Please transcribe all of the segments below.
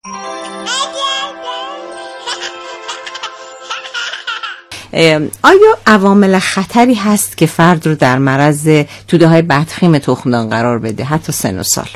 آیا عوامل خطری هست که فرد رو در معرض توده‌های بدخیم تخمدان قرار بده حتی سن و سال؟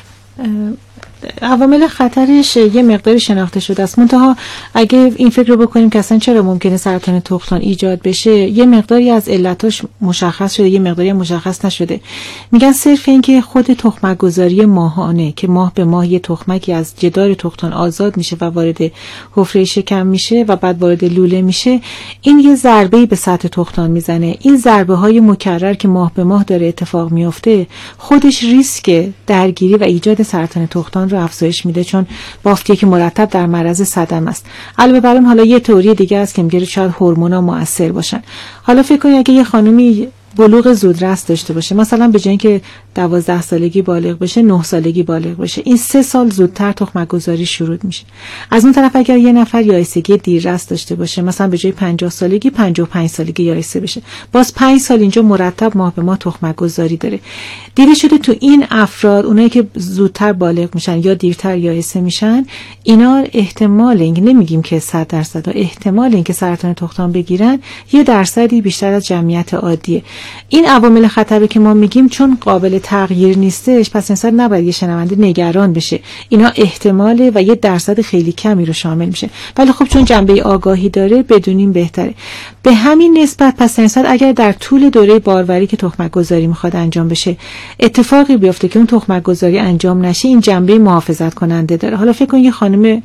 عوامل خطرش یه مقداری شناخته شده است، منتها اگه این فکر رو بکنیم که اصلا چرا ممکنه سرطان تخمدان ایجاد بشه، یه مقداری از علتاش مشخص شده، یه مقداری مشخص نشده. میگن صرف این که خود تخمک گذاری ماهانه که ماه به ماه یه تخمکی از جدار تخمدان آزاد میشه و وارد حفره شکم میشه و بعد وارد لوله میشه، این یه ضربه‌ای به سطح تخمدان میزنه. این ضربه‌های مکرر که ماه به ماه داره اتفاق میفته خودش ریسک درگیری و ایجاد سرطان تخمدان رو افزایش میده، چون بافتیه که مرتب در معرض صدمه است. علاوه بر اون حالا یه تئوری دیگه است که میگه شاید هورمونا مؤثر باشن. حالا فکر کنید اگه یه خانومی بلوغ زودرس داشته باشه، مثلا به جای اینکه 12 سالگی بالغ بشه 9 سالگی بالغ بشه، این 3 سال زودتر تخمک گذاری شروع میشه. از اون طرف اگر یه نفر یائسگی دیررس داشته باشه، مثلا به جای 50 سالگی 55 سالگی یائسه بشه، باز 5 سال اینجا مرتب ماه به ماه تخمک گذاری داره. دیده شده تو این افراد، اونایی که زودتر بالغ میشن یا دیرتر یائسه میشن، اینا احتمال اینکه نمیگیم که 100%، احتمال اینکه سرطان تخمدان بگیرن 1% بیشتر از جمعیت عادیه. این عوامل خطر رو که ما میگیم چون قابل تغییر نیستش، پس انسان نباید یه شنونده نگران بشه. اینا احتماله و 1% خیلی کمی رو شامل میشه، ولی خب چون جنبه آگاهی داره بدونیم بهتره. به همین نسبت پس انسان اگر در طول دوره باروری که تخمک گذاری میخواد انجام بشه اتفاقی بیفته که اون تخمک گذاری انجام نشه، این جنبه محافظت کننده داره. حالا فکر کن یه خانم،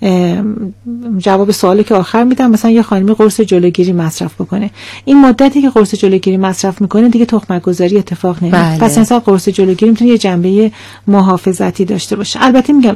جواب سوالی که آخر میدم، مثلا یه خانم قرص جلوگیری مصرف بکنه، این مدتی که قرص جلوگیری مصرف میکنه دیگه تخمک گذاری اتفاق نمیفته. پس انسان قرص جلوگیری میتونه یه جنبه محافظتی داشته باشه. البته میگم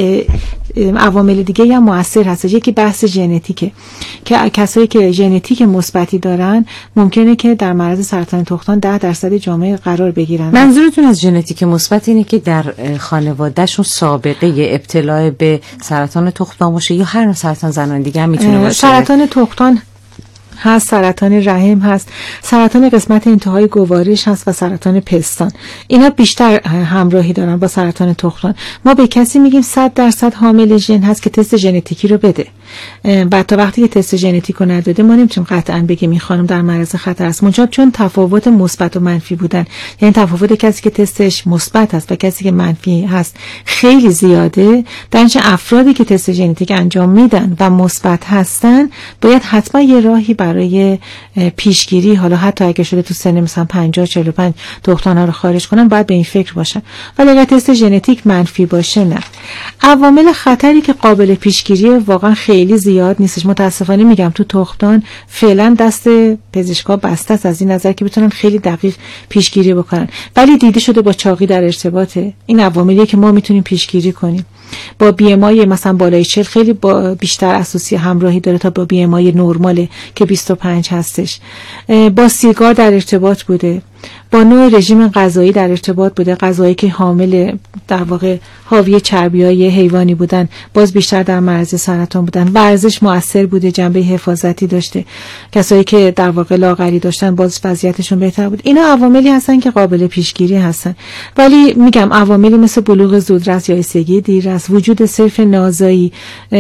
عوامل دیگه هم مؤثر هست. یکی بحث ژنتیکه که کسایی که ژنتیک مثبتی دارن ممکنه که در معرض سرطان تخمدان 10% جامعه قرار بگیرن. منظورتون از ژنتیک مثبت اینه که در خانوادهشون سابقه ابتلا به سرطان تخمدان باشه یا هر نوع سرطان زنان دیگه هم میتونه باشه؟ سرطان تخمدان هست، سرطان رحم هست، سرطان قسمت انتهای گوارش هست و سرطان پستان. اینا بیشتر همراهی دارن با سرطان تخمدان. ما به کسی میگیم 100% حامل ژن هست که تست ژنتیکی رو بده. و تا وقتی که تست ژنتیک رو نداده ما نمیتونیم قطعا بگیم این خانم در معرض خطر است. منجاب چون تفاوت مثبت و منفی بودن، یعنی تفاوت کسی که تستش مثبت هست و کسی که منفی هست خیلی زیاده، در نتیجه افرادی که تست ژنتیک انجام میدن و مثبت هستن باید حتما یه راهی برای پیشگیری، حالا حتی اگه شده تو سن مثلا 50-45 تخمدان‌ها رو خارج کنن، باید به این فکر باشن. ولی اگه تست ژنتیک منفی باشه نه. عوامل خطری که قابل پیشگیری واقعا خیلی زیاد نیستش. متاسفانه میگم تو تخمدان فعلا دست پزشکا بسته است از این نظر که بتونن خیلی دقیق پیشگیری بکنن، ولی دیده شده با چاقی در ارتباطه. این عواملیه که ما میتونیم پیشگیری کنیم. با بی ام آی مثلا بالای 40 خیلی بیشتر اساسی همراهی داره تا با بی ام آی نرمال که 25 هستش. با سیگار در ارتباط بوده، با نوع رژیم غذایی در ارتباط بوده، غذایی که حامل در واقع حاوی چربی‌های حیوانی بودن باز بیشتر در معرض سرطان بودن. ورزش مؤثر بوده، جنبه حفاظتی داشته، کسایی که در واقع لاغری داشتن باز وضعیتشون بهتر بود. اینا عواملی هستن که قابل پیشگیری هستن. ولی میگم عواملی مثل بلوغ زودرس یا یائسگی دیررس، وجود صرف نازایی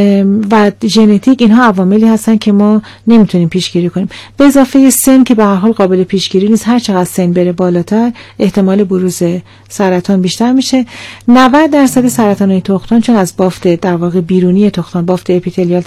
و ژنتیک، اینها عواملی هستن که ما نمیتونیم پیشگیری کنیم. به اضافه سن که به هر حال قابل پیشگیری نیست. هر چقدر سن بره بالاتر احتمال بروز سرطان بیشتر میشه. 90% سرطان‌های تخمدان چون از بافت در واقع بیرونی تخمدان، بافت اپیتلیال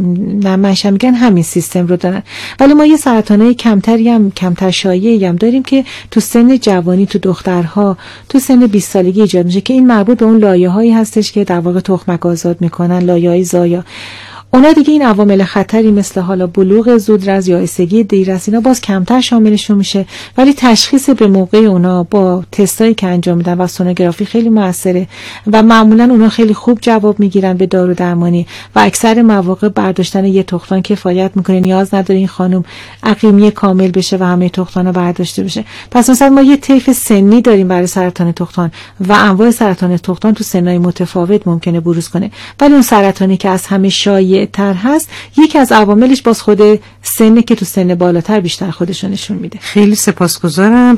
منشأ میگن همین سیستم رو دارن. ولی ما یه سرطان‌های کمتر شایعی هم داریم که تو سن جوانی، تو دخترها، تو سن 20 سالگی ایجاد میشه که این مربوط به اون لایه‌هایی هستش که در واقع تخمک آزاد میکنن، لایه‌های زایا. اونا دیگه این عوامل خطری مثل حالا بلوغ زودرس یا یائسگی دیررس اینا باز کمتر شاملشون میشه، ولی تشخیص به موقع اونا با تستایی که انجام میدن و سونوگرافی خیلی موثره و معمولا اونا خیلی خوب جواب میگیرن به دارو درمانی و اکثر مواقع برداشتن یه تخمدان کفایت میکنه. نیاز نداره این خانم عقیمی کامل بشه و همه تخمدانا برداشته بشه. پس مثلا ما یه طیف سنی داریم برای سرطان تخمدان و انواع سرطان تخمدان تو سنای متفاوت ممکنه بروز کنه، ولی اون سرطانی که از همه شایع تر هست یکی از عواملش باز خود سنه که تو سن بالاتر بیشتر خودشو نشون میده. خیلی سپاسگزارم.